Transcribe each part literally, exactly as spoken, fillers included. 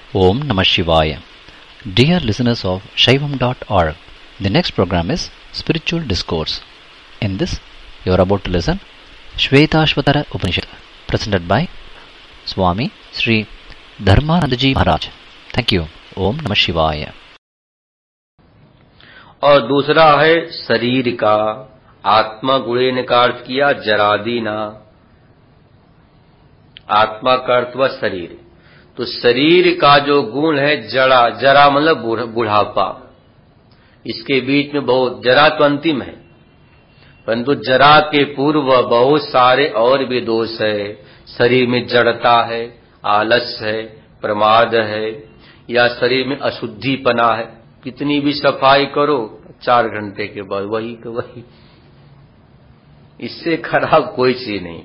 Om Namah Shivaya. Dear listeners of Shaivam dot org, the next program is Spiritual Discourse. In this, you are about to listen Shvetashvatara Upanishad, presented by Swami Sri Dharmanandaji Maharaj. Thank you. Om Namah Shivaya. और दूसरा है शरीर का आत्मा गुणे ने का अर्थ किया जरादीना। आत्मा का अर्थ हुआ शरीर। तो शरीर का जो गुण है जड़ा, जरा मतलब बुढ़ापा। इसके बीच में बहुत, जरा तो अंतिम है, परंतु जरा के पूर्व बहुत सारे और भी दोष है। शरीर में जड़ता है, आलस है, प्रमाद है, या शरीर में अशुद्धिपना है। कितनी भी सफाई करो, चार घंटे के बाद वही का वही। इससे खराब कोई चीज नहीं।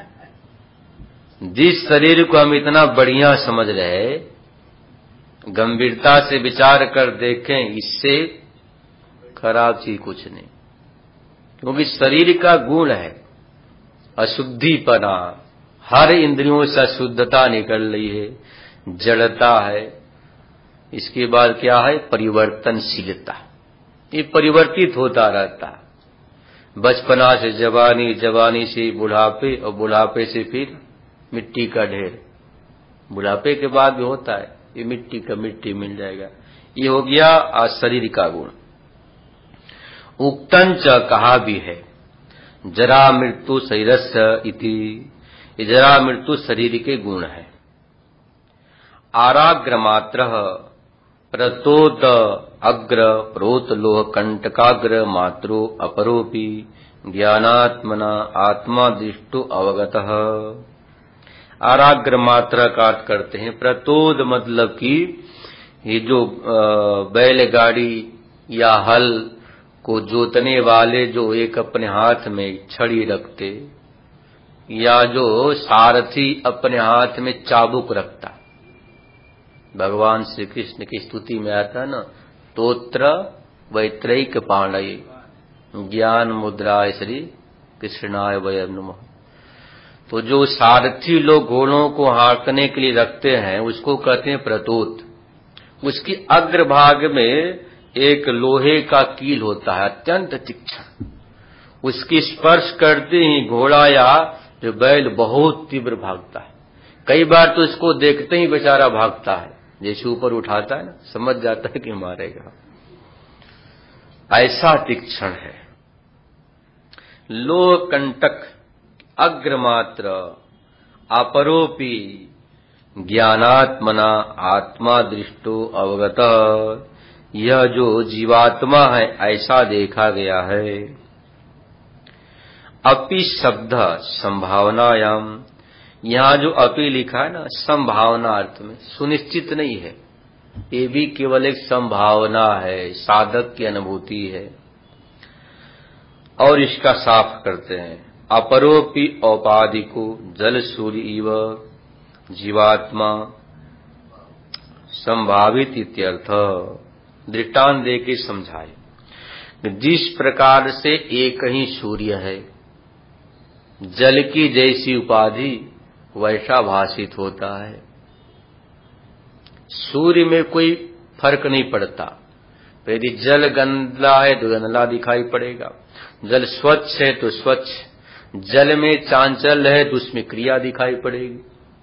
जिस शरीर को हम इतना बढ़िया समझ रहे, गंभीरता से विचार कर देखें, इससे खराब चीज कुछ नहीं। क्योंकि शरीर का गुण है अशुद्धिपना, हर इंद्रियों से अशुद्धता निकल रही है, जड़ता है। इसके बाद क्या है? परिवर्तनशीलता। ये परिवर्तित होता रहता है। बचपना से जवानी, जवानी से बुढ़ापे, और बुढ़ापे से फिर मिट्टी का ढेर। बुढ़ापे के बाद भी होता है, ये मिट्टी का मिट्टी मिल जाएगा। ये हो गया आज शरीर का गुण। उक्तन च कहा भी है, जरा मृत्यु शरीरस्य इति। ये जरा मृत्यु शरीर के गुण है। आराग्र मात्र प्रतोद अग्र प्रोत लोह कंटकाग्र मात्रो अपरोपि ज्ञानात्मना आत्मा दृष्टो अवगतः। आराग्र मात्रा का अर्थ करते हैं प्रतोद, मतलब कि ये जो बैलगाड़ी या हल को जोतने वाले जो एक अपने हाथ में छड़ी रखते, या जो सारथी अपने हाथ में चाबुक रखता। भगवान श्री कृष्ण की स्तुति में आता है ना, तोत्र वैत्रैक पाणय ज्ञान मुद्राय श्री कृष्णाय वयं नमः। तो जो सारथी लोग घोड़ों को हाँकने के लिए रखते हैं, उसको कहते हैं प्रतोत। उसकी अग्रभाग में एक लोहे का कील होता है, अत्यंत तीक्ष्ण। उसकी स्पर्श करते ही घोड़ा या जो बैल बहुत तीव्र भागता है। कई बार तो इसको देखते ही बेचारा भागता है, जैसे ऊपर उठाता है ना, समझ जाता है कि मारेगा। ऐसा तीक्ष्ण है। लोह कंटक अग्रमात्र अपरोपि ज्ञानात्मना आत्मा दृष्टो अवगत। यह जो जीवात्मा है ऐसा देखा गया है। अपि शब्द संभावनायाम, यहां जो अपि लिखा है ना, संभावना अर्थ में, सुनिश्चित नहीं है। ये भी केवल एक संभावना है, साधक की अनुभूति है। और इसका साफ करते हैं, अपरोपि औपाधिको जल सूर्य इव जीवात्मा संभावित इत्यर्थ। दृष्टांत दे के समझाए। जिस प्रकार से एक ही सूर्य है, जल की जैसी उपाधि वैसा भाषित होता है। सूर्य में कोई फर्क नहीं पड़ता। यदि जल गंदा है तो गंदला दिखाई पड़ेगा, जल स्वच्छ है तो स्वच्छ, जल में चांचल्य है तो उसमें क्रिया दिखाई पड़ेगी,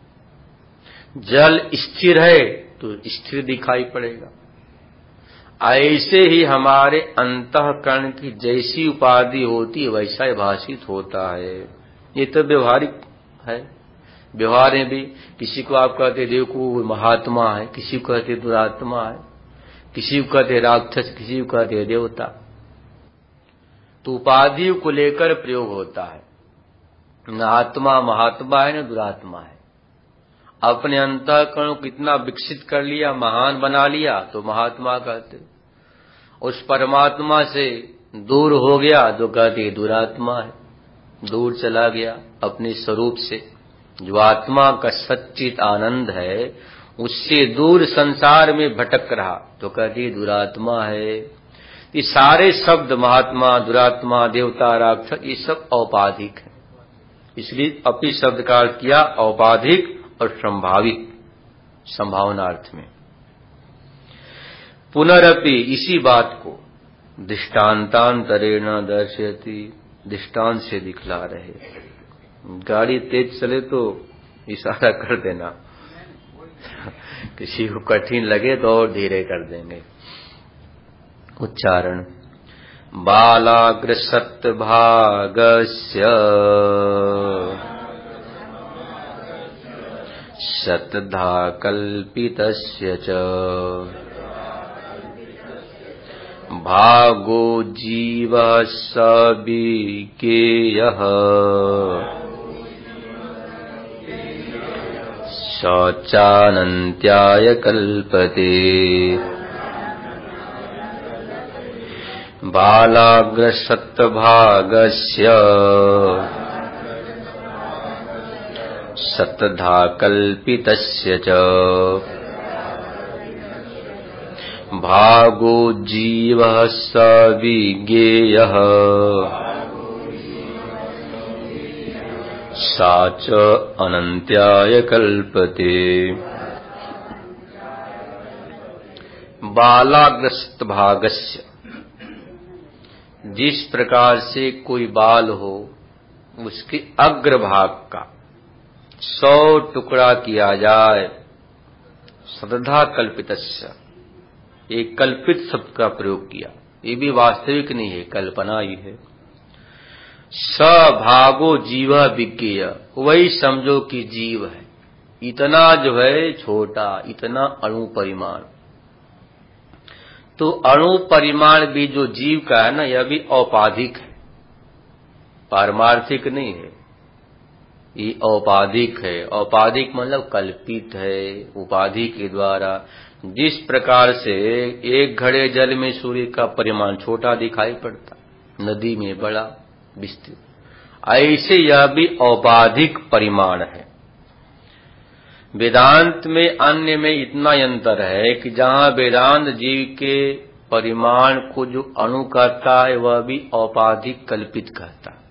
जल स्थिर है तो स्थिर दिखाई पड़ेगा। ऐसे ही हमारे अंतःकरण की जैसी उपाधि होती है वैसा ही भाषित होता है। ये तो व्यवहारिक है। व्यवहार में भी किसी को आप कहते देखो महात्मा है, किसी को कहते दुरात्मा है, किसी को कहते राक्षस, किसी को कहते देवता। तो उपाधियों को लेकर प्रयोग होता है। न आत्मा महात्मा है न दुरात्मा है। अपने अंतःकरण को इतना विकसित कर लिया, महान बना लिया तो महात्मा कहते। उस परमात्मा से दूर हो गया तो कहते दुरात्मा है। दूर चला गया अपने स्वरूप से। जो आत्मा का सच्चित आनंद है, उससे दूर संसार में भटक रहा तो कहते दुरात्मा है। ये सारे शब्द महात्मा, दुरात्मा, देवता, राक्षस, ये सब औपाधिक है। इसलिए अपि शब्द का अर्थ किया औपाधिक और संभावित। संभावनार्थ में। पुनरपि इसी बात को दृष्टांतांतरेण दर्शयति, दृष्टांत से दिखला रहे। गाड़ी तेज चले तो इशारा कर देना, किसी को कठिन लगे तो और धीरे कर देंगे। उच्चारण बालाग्र सत्भागस्य शतधा कल्पितस्य च भागो जीवः स विज्ञेयः स चानन्त्याय कल्पते। बालाग्र सत्भागस्य शतधा कल्पितस्य च भागो जीवः स विज्ञेयः सा च अनन्त्याय कल्पते। बालाग्रस्त भागस्य, जिस प्रकार से कोई बाल हो उसके अग्रभाग का सौ टुकड़ा किया जाए। शतधा कल्पितस्य, एक कल्पित शब्द का प्रयोग किया, ये भी वास्तविक नहीं है, कल्पना ही है। सभागो जीव विज्ञेय, वही समझो कि जीव है, इतना जो है छोटा, इतना अणु परिमाण। तो अणु परिमाण भी जो जीव का है ना, यह भी औपाधिक है, पारमार्थिक नहीं है, ये औपाधिक है। औपाधिक मतलब कल्पित है, उपाधि के द्वारा। जिस प्रकार से एक घड़े जल में सूर्य का परिमाण छोटा दिखाई पड़ता, नदी में बड़ा विस्तृत, ऐसे यह भी औपाधिक परिमाण है। वेदांत में अन्य में इतना अंतर है कि जहां वेदांत जीव के परिमाण को जो अणु कहता है वह भी औपाधिक कल्पित कहता है।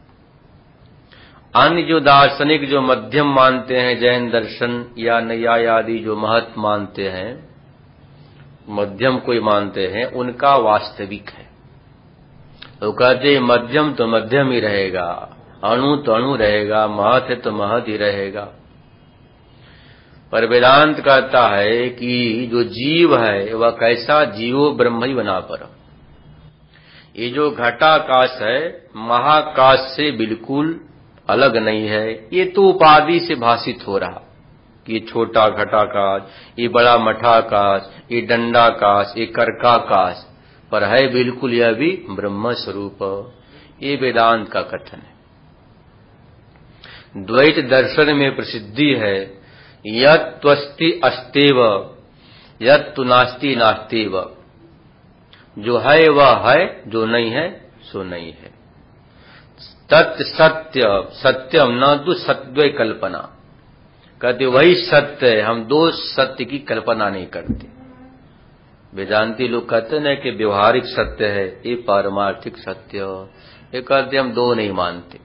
अन्य जो दार्शनिक जो मध्यम मानते हैं, जैन दर्शन या न्याय आदि जो महत मानते हैं, मध्यम कोई मानते हैं, उनका वास्तविक है। तो कहते हैं मध्यम तो मध्यम ही रहेगा, अणु तो अणु रहेगा, महत है तो महत ही रहेगा। पर वेदांत कहता है कि जो जीव है वह कैसा, जीवो ब्रह्म ही बना पर। ये जो घटाकाश है महाकाश से बिल्कुल अलग नहीं है, ये तो उपाधि से भाषित हो रहा कि ये छोटा घटाकाश, ये बड़ा मठाकाश, ये दंडाकाश, ये कर्काकाश, पर है बिल्कुल यह भी ब्रह्म स्वरूप। ये वेदांत का कथन है। द्वैत दर्शन में प्रसिद्धि है, यत् त्वस्ति अस्तेव यत् तु नास्ति नास्तेव, जो है वह है, जो नहीं है सो नहीं है। तत् सत्य सत्यम न तो सत्य कल्पना, कहते वही सत्य है, हम दो सत्य की कल्पना नहीं करते। वेदांती लोग कहते हैं कि व्यवहारिक सत्य है, ये पारमार्थिक सत्य, ये कहते हम दो नहीं मानते,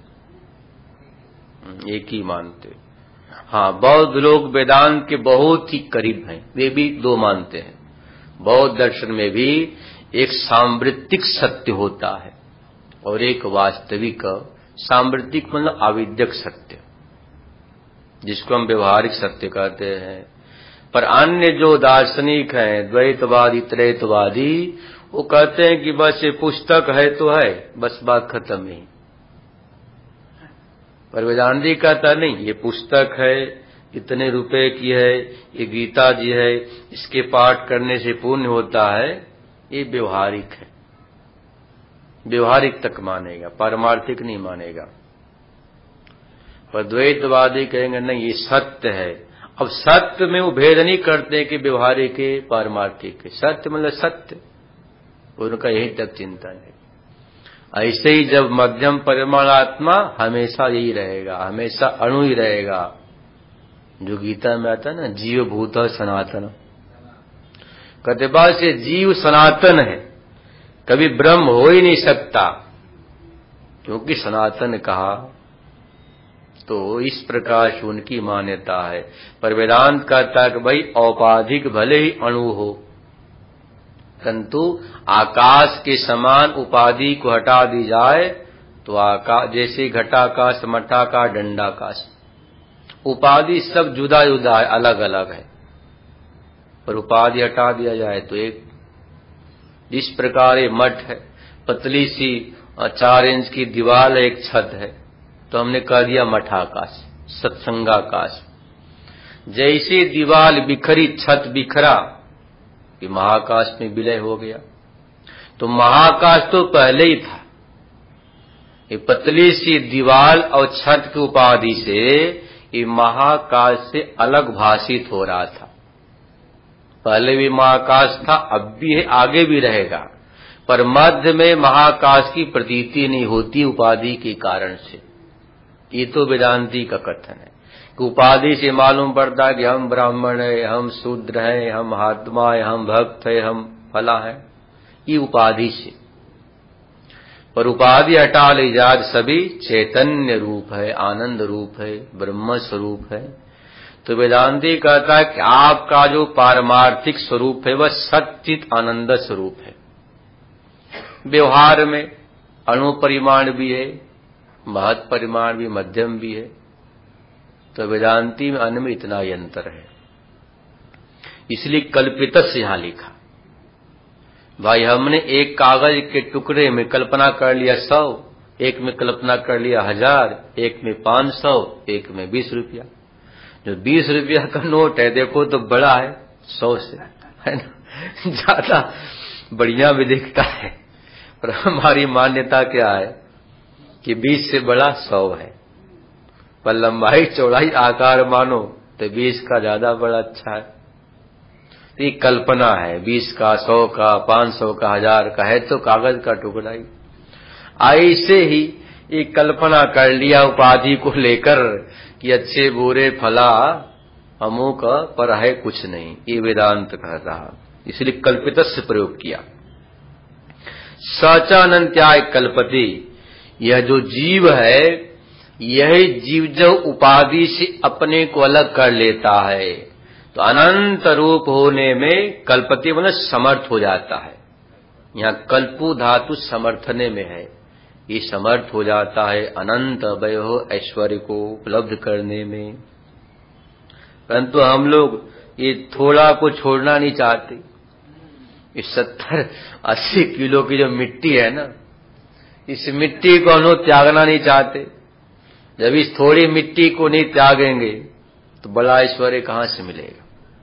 एक ही मानते। हाँ, बौद्ध लोग वेदांत के बहुत ही करीब हैं, वे भी दो मानते हैं। बौद्ध दर्शन में भी एक सांवृत्तिक सत्य होता है और एक वास्तविक। सांवृत्तिक मतलब आविद्यक सत्य, जिसको हम व्यवहारिक सत्य कहते हैं। पर अन्य जो दार्शनिक हैं, द्वैतवादी त्रैतवादी, वो कहते हैं कि बस ये पुस्तक है तो है, बस बात खत्म ही। पर वेदांती कहता नहीं, ये पुस्तक है, इतने रुपए की है, ये गीता जी है, इसके पाठ करने से पुण्य होता है, ये व्यवहारिक है, व्यवहारिक तक मानेगा, पारमार्थिक नहीं मानेगा। पर द्वैतवादी कहेंगे नहीं, ये सत्य है। अब सत्य में वो भेद नहीं करते कि व्यवहारिक है पारमार्थिक है, सत्य मतलब सत्य, उनका यही तक चिंतन है। ऐसे ही जब मध्यम परिमाणात्मा हमेशा यही रहेगा, हमेशा अणु ही रहेगा। जो गीता में आता है ना, जीव भूत सनातन, कहते बाद से जीव सनातन है, कभी ब्रह्म हो ही नहीं सकता, क्योंकि सनातन कहा। तो इस प्रकार से उनकी मान्यता है। पर वेदांत कहता है कि भाई औपाधिक भले ही अणु हो, परंतु आकाश के समान उपाधि को हटा दी जाए तो आकाश, जैसे घटाकाश, मठाकाश, दंडाकाश, उपाधि सब जुदा जुदा है, अलग अलग है, पर उपाधि हटा दिया जाए तो एक। जिस प्रकार ये मठ है, पतली सी चार इंच की दीवार, एक छत है, तो हमने कह दिया मठाकाश, सत्संगाकाश। जैसे दीवार बिखरी, छत बिखरा, कि महाकाश में विलय हो गया। तो महाकाश तो पहले ही था, ये पतली सी दीवार और छत की उपाधि से ये महाकाश से अलग भाषित हो रहा था। पहले भी महाकाश था, अब भी है, आगे भी रहेगा, पर मध्य में महाकाश की प्रतीति नहीं होती उपाधि के कारण से। ये तो वेदांती का कथन है कि उपाधि से मालूम पड़ता है कि हम ब्राह्मण है, हम शूद्र हैं, हम महात्मा है, हम भक्त है, हम फला है, ये उपाधि से। पर उपाधि हटा ले जाए सभी चैतन्य रूप है, आनंद रूप है, ब्रह्म स्वरूप है। तो वेदांती कहता है कि आपका जो पारमार्थिक स्वरूप है वह सच्चित आनंद स्वरूप है। व्यवहार में अणु परिमाण भी है, महत परिमाण भी, मध्यम भी है। तो वेदांती में अन्न में इतना ही अंतर है, इसलिए कल्पित से यहां लिखा। भाई हमने एक कागज के टुकड़े में कल्पना कर लिया सौ, एक में कल्पना कर लिया हजार, एक में पांच सौ, एक में बीस रुपया। जो बीस रुपया का नोट है देखो तो बड़ा है सौ से, है ना, ज्यादा बढ़िया भी दिखता है, पर हमारी मान्यता क्या है कि बीस से बड़ा सौ है। पर लंबाई चौड़ाई आकार मानो तो बीस का ज्यादा बड़ा अच्छा है। तो ये कल्पना है, बीस का, सौ का, पांच सौ का, हजार का है तो कागज का टुकड़ा ही। ऐसे ही ये कल्पना कर लिया उपाधि को लेकर कि अच्छे बुरे फला अमुक, पर है कुछ नहीं, ये वेदांत कह रहा, इसलिए कल्पित से प्रयोग किया। सचानंत्याय कल्पति, यह जो जीव है, यह जीव जो उपाधि से अपने को अलग कर लेता है तो अनंत रूप होने में कल्पति मतलब समर्थ हो जाता है। यहाँ कल्पु धातु समर्थने में है, ये समर्थ हो जाता है अनंत वयो ऐश्वर्य को उपलब्ध करने में। परंतु हम लोग ये थोड़ा को छोड़ना नहीं चाहते। इस सत्तर अस्सी किलो की जो मिट्टी है ना, इस मिट्टी को हम लोग त्यागना नहीं चाहते। जब इस थोड़ी मिट्टी को नहीं त्यागेंगे तो बड़ा ऐश्वर्य कहां से मिलेगा।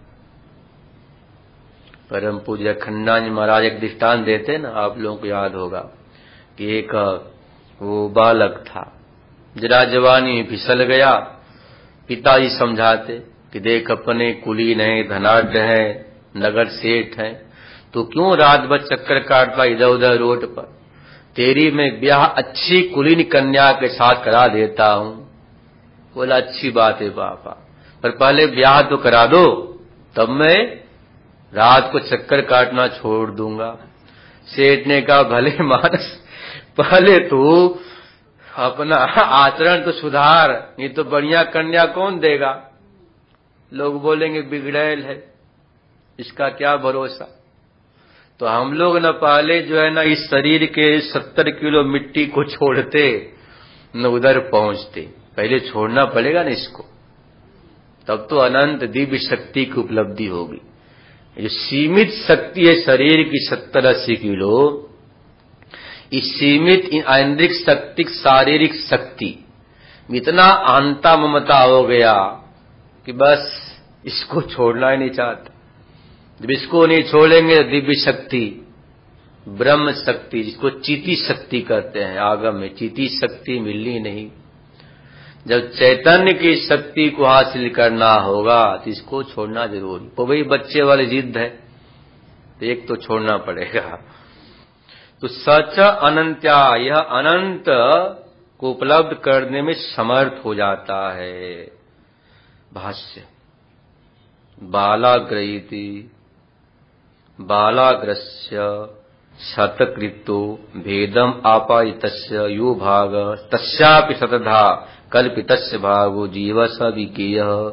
परम पूज्य अखंडानंद महाराज एक दृष्टांत देते ना, आप लोगों को याद होगा कि एक वो बालक था, जरा जवानी में फिसल गया। पिताजी समझाते कि देख अपने कुलीन है, धनाढ़ है, नगर सेठ है, तो क्यों रात भर चक्कर काटता इधर उधर रोड पर। तेरी मैं ब्याह अच्छी कुलीन कन्या के साथ करा देता हूं। बोला अच्छी बात है पापा, पर पहले ब्याह तो करा दो, तब मैं रात को चक्कर काटना छोड़ दूंगा। सेठ ने कहा भले मानस, पहले तू अपना आचरण तो सुधार, नहीं तो बढ़िया कन्या कौन देगा। लोग बोलेंगे बिगड़ैल है, इसका क्या भरोसा। तो हम लोग न पहले जो है ना इस शरीर के सत्तर किलो मिट्टी को छोड़ते न उधर पहुंचते, पहले छोड़ना पड़ेगा ना इसको, तब तो अनंत दिव्य शक्ति की उपलब्धि होगी। जो सीमित शक्ति है शरीर की सत्तर अस्सी किलो, इस सीमित ऐन्द्रिक शक्ति, शारीरिक शक्ति इतना आंता ममता हो गया कि बस इसको छोड़ना ही नहीं चाहता। जब इसको नहीं छोड़ेंगे तो दिव्य शक्ति, ब्रह्म शक्ति, जिसको चीती शक्ति कहते हैं आगम में, चीती शक्ति मिलनी नहीं। जब चैतन्य की शक्ति को हासिल करना होगा तो इसको छोड़ना जरूरी। तो वही बच्चे वाली जिद है, तो एक तो छोड़ना पड़ेगा। तो सच अनंत्या, यह अनंत को उपलब्ध करने में समर्थ हो जाता है। भाष्य बालाग्रहीति, बालाग्रस्य शतकृतो भेदम आपादितस्य यो भाग तस्यापि शतधा कल्पितस्य भागो जीव स विज्ञेयः।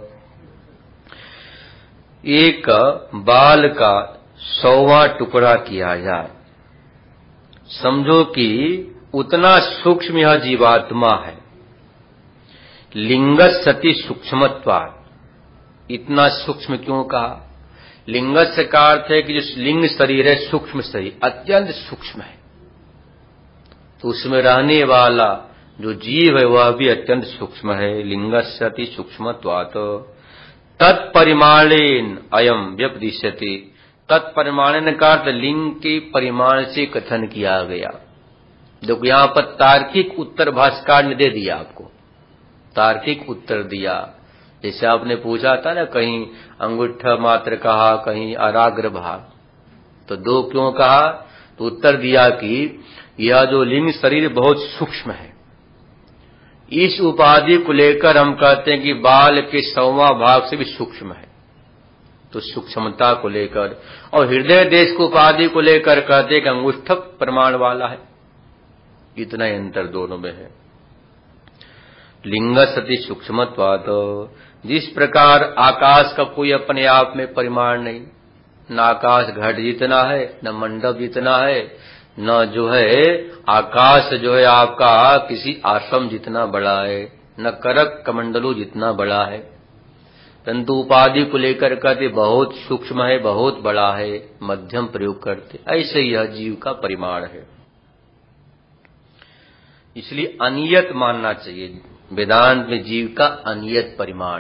एक बाल का सौवां टुकड़ा किया जाए, समझो कि उतना सूक्ष्म यह जीवात्मा है। लिंगस सति सूक्ष्मत्वात्, इतना सूक्ष्म क्यों कहा? लिंगस्य का अर्थ है कि जो लिंग शरीर है, सूक्ष्म शरीर, अत्यंत सूक्ष्म है, तो उसमें रहने वाला जो जीव है वह भी अत्यंत सूक्ष्म है। लिंगस्य अति सूक्ष्मत्वात् तत्परिमाणेन अयम व्यपदिश्यते। तत्परिमाणेन का अर्थ लिंग के परिमाण से कथन किया गया। देखो यहां पर तार्किक उत्तर भाष्यकार ने दे दिया, आपको तार्किक उत्तर दिया। जैसे आपने पूछा था ना, कहीं अंगूठा मात्र कहा, कहीं आराग्र भाग, तो दो क्यों कहा? तो उत्तर दिया कि यह जो लिंग शरीर बहुत सूक्ष्म है, इस उपाधि को लेकर हम कहते हैं कि बाल के सौवां भाग से भी सूक्ष्म है। तो सूक्ष्मता को लेकर, और हृदय देश को उपाधि को लेकर कहते हैं कि अंगुष्ठ प्रमाण वाला है। इतना ही अंतर दोनों में है। लिंग सति सूक्ष्मत्वात्, जिस प्रकार आकाश का कोई अपने आप में परिमाण नहीं, न आकाश घट जितना है, न मंडप जितना है, न जो है आकाश जो है आपका किसी आश्रम जितना बड़ा है, न करक कमंडलू जितना बड़ा है, परंतु उपाधि को लेकर कहते बहुत सूक्ष्म है, बहुत बड़ा है, मध्यम प्रयोग करते। ऐसे यह जीव का परिमाण है। इसलिए अनियत मानना चाहिए वेदांत में जीव का अनियत परिमाण।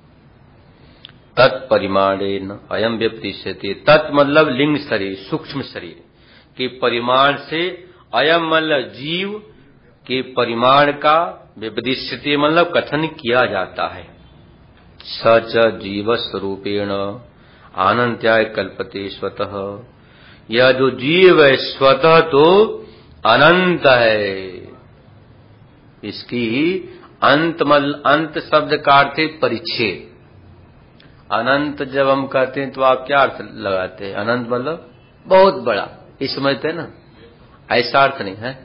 तत्परिमाणेन अयम व्यपदिश्यते। तत् मतलब लिंग शरीर, सूक्ष्म शरीर के परिमाण से, अयम मतलब जीव के परिमाण का, व्यपदिश्यते मतलब कथन किया जाता है। सच जीव स्वरूपेण अनंत्याय कल्पते स्वतः। यह जो जीव है स्वतः तो अनंत है। इसकी अंत मल अंत शब्द का अर्थ है परिच्छेद। अनंत जब हम कहते हैं तो आप क्या अर्थ लगाते हैं? अनंत मतलब बहुत बड़ा, ये समझते हैं ना? ऐसा अर्थ नहीं है।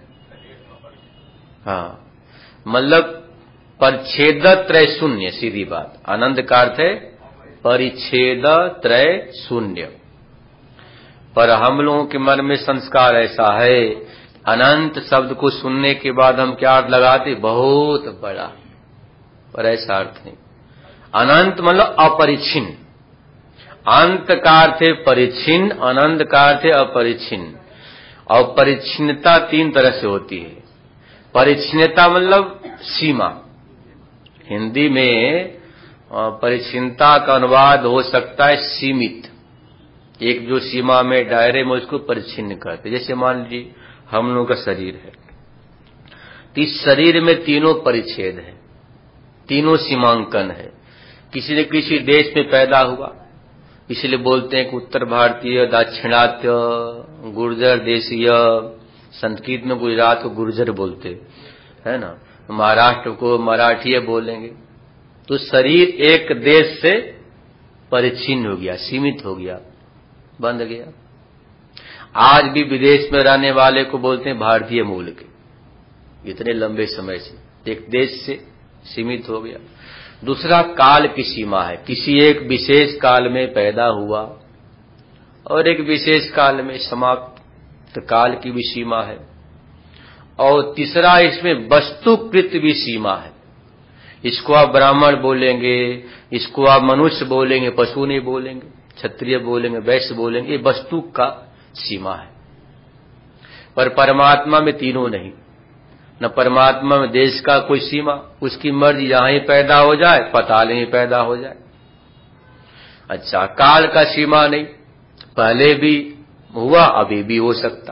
हाँ, मतलब परिच्छेद त्रय शून्य, सीधी बात। अनंत का अर्थ है परिच्छेद त्रय शून्य। पर हम लोगों के मन में संस्कार ऐसा है, अनंत शब्द को सुनने के बाद हम क्या अर्थ लगाते? बहुत बड़ा। पर ऐसा अर्थ नहीं। अनंत मतलब अपरिच्छिन्न। अंत का अर्थ है परिच्छिन्न, अनंत का अर्थ है अपरिच्छिन्न। और परिच्छिन्नता तीन तरह से होती है। परिच्छिन्नता मतलब सीमा। हिंदी में परिच्छिन्नता का अनुवाद हो सकता है सीमित। एक जो सीमा में, दायरे में, उसको परिच्छिन्न कहते। जैसे मान लीजिए हम लोगों का शरीर है, तो इस शरीर में तीनों परिच्छेद है, तीनों सीमांकन है। किसी न किसी देश में पैदा हुआ, इसलिए बोलते हैं कि उत्तर भारतीय, दाक्षिणात्य, गुर्जर देशीय। संस्कृत में गुजरात को गुर्जर बोलते है ना, महाराष्ट्र को मराठी बोलेंगे। तो शरीर एक देश से परिच्छिन्न हो गया, सीमित हो गया, बंद गया। आज भी विदेश में रहने वाले को बोलते हैं भारतीय मूल के, इतने लंबे समय से एक देश से सीमित हो गया। दूसरा काल की सीमा है, किसी एक विशेष काल में पैदा हुआ और एक विशेष काल में समाप्त, काल की भी सीमा है। और तीसरा इसमें वस्तुकृत भी सीमा है। इसको आप ब्राह्मण बोलेंगे, इसको आप मनुष्य बोलेंगे, पशु नहीं बोलेंगे, क्षत्रिय बोलेंगे, वैश्य बोलेंगे, ये वस्तु का सीमा है। पर परमात्मा में तीनों नहीं। न परमात्मा में देश का कोई सीमा, उसकी मर्जी जहां ही पैदा हो जाए, पाताल में पैदा हो जाए। अच्छा, काल का सीमा नहीं, पहले भी हुआ, अभी भी हो सकता।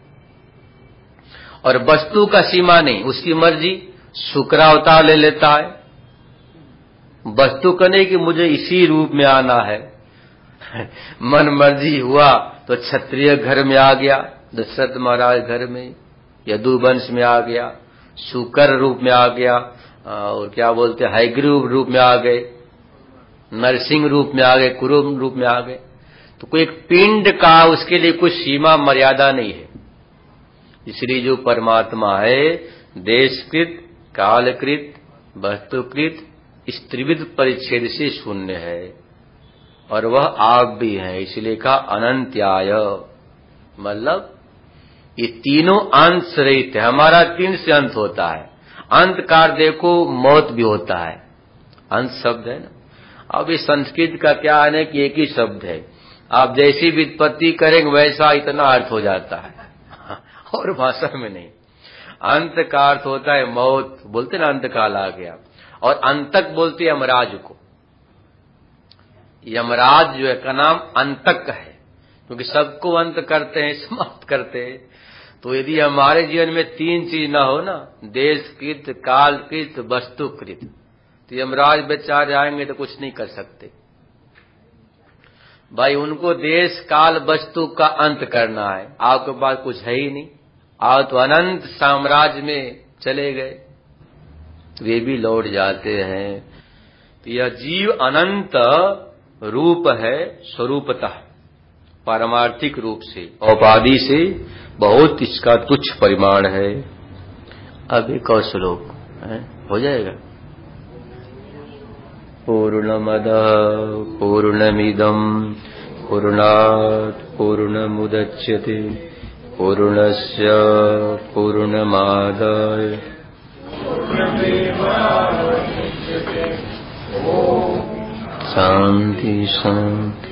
और वस्तु का सीमा नहीं, उसकी मर्जी शुक्र अवतार ले लेता है। वस्तु कहने कि मुझे इसी रूप में आना है। मन मर्जी हुआ तो क्षत्रिय घर में आ गया, दशरथ महाराज घर में, यदुवंश में आ गया, शुकर रूप में आ गया, और क्या बोलते हैं हयग्रीव रूप में आ गए, नरसिंह रूप में आ गए, कुरु रूप में आ गए। तो कोई एक पिंड का उसके लिए कोई सीमा मर्यादा नहीं है। इसलिए जो परमात्मा है देशकृत, कालकृत, वस्तुकृत, इस त्रिविध परिच्छेद से शून्य है और वह आप भी हैं। इसलिए कहा अनंत्याय, मतलब ये तीनों अंत से रहित है। हमारा तीन से अंत होता है। अंत कार देखो मौत भी होता है, अंत शब्द है ना। अब इस संस्कृत का क्या है कि एक ही शब्द है, आप जैसी व्युत्पत्ति करेंगे वैसा इतना अर्थ हो जाता है और भाषा में नहीं। अंत का अर्थ होता है मौत, बोलते ना अंत काल आ गया, और अंतक बोलते यमराज को। यमराज जो है का नाम अंतक है, क्योंकि सबको अंत करते हैं, समाप्त करते हैं। तो यदि हमारे जीवन में तीन चीज ना हो ना, देशकृत, कालकृत, वस्तुकृत, तो यमराज बेचारे आएंगे तो कुछ नहीं कर सकते भाई। उनको देश काल वस्तु का अंत करना है, आपके पास कुछ है ही नहीं, आप तो अनंत साम्राज्य में चले गए, वे भी लौट जाते हैं। तो यह जीव अनंत रूप है स्वरूपतः, पारमार्थिक रूप से, औपाधि से बहुत इसका तुच्छ परिमाण है। अब एक और श्लोक है, हो जाएगा। पूर्णमदः पूर्णमिदं पूर्णात् पूर्णमुदच्यते पूर्णस्य पूर्णमादाय शांति शांति।